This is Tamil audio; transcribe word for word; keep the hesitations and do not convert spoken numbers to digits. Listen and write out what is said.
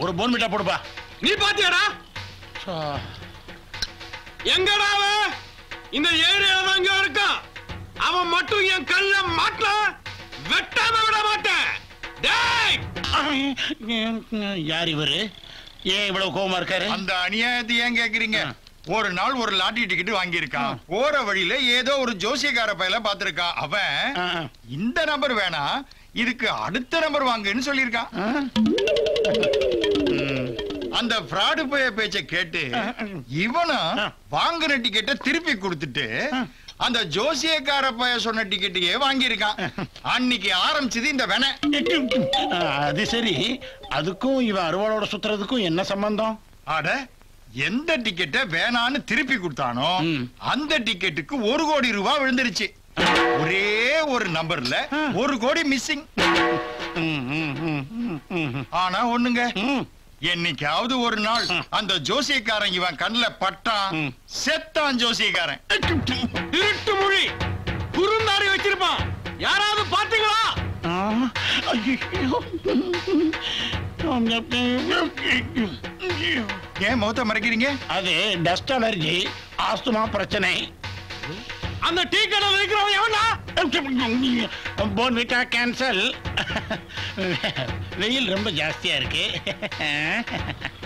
ஒரு போன்விட்டா போடுப்பா. நீ பாத்தியாடா? எங்கடா அவன்? இந்த ஏரியால தான் இங்க இருக்கான். அவன் மட்டும் என் கல்ல மாட்டல வெட்டாம விட மாட்டேன். டேய்! யார் இவரு? ஏன் இவ்வளவு கோவமா இருக்காரு? அந்த அநியாயத்தை ஏன் கேக்குறீங்க? ஒரு நாள் ஒரு லாட்டரி டிக்கெட் வாங்கியிருக்கான். போற வழியில ஏதோ ஒரு ஜோசியக்கார பையல பாத்திருக்கான். அவன் இந்த நம்பர் வேணா, இதுக்கு அடுத்த நம்பர் வாங்குன்னு சொல்லியிருக்கான். அந்த ஃப்ராடு பைய பேச்ச கேட்டு இவனும் வாங்குற டிக்கெட்டை திருப்பி கொடுத்துட்டு அந்த ஜோசியக்கார பைய சொன்ன டிக்கெட்டையே வாங்கியிருக்கான். அன்னைக்கு ஆரம்பிச்சது இந்த வேண. அது சரி, அதுக்கும் இவன் அருவாளோட சுத்துறதுக்கும் என்ன சம்பந்தம்? அட, எந்த டிக்கெட்டை வேணான்னு திருப்பி கொடுத்தானோ அந்த டிக்கெட்டுக்கு ஒரு கோடி ரூபாய் விழுந்துருச்சு. ஒரே ஒரு நம்பர்ல ஒரு கோடி மிஸ்ஸிங். ஆனா ஒண்ணுங்க, என்னைக்காவது ஒரு நாள் அந்த ஜோசியக்காரன் இவன் கண்ணுல பட்டான், செத்தான் ஜோசியக்காரன். திருட்டு மொழி குறுந்தாடி வச்சிருப்பான். யாராவது பாத்தீங்களா? ஏன் முகத்தை மறைக்கிறீங்க? அது டஸ்ட் அலர்ஜி, ஆஸ்துமா பிரச்சனை. அந்த டீ கடை வைக்கிறவன் எவனா? Bournvita cancel. வெயில் ரொம்ப ஜாஸ்தியா இருக்கு.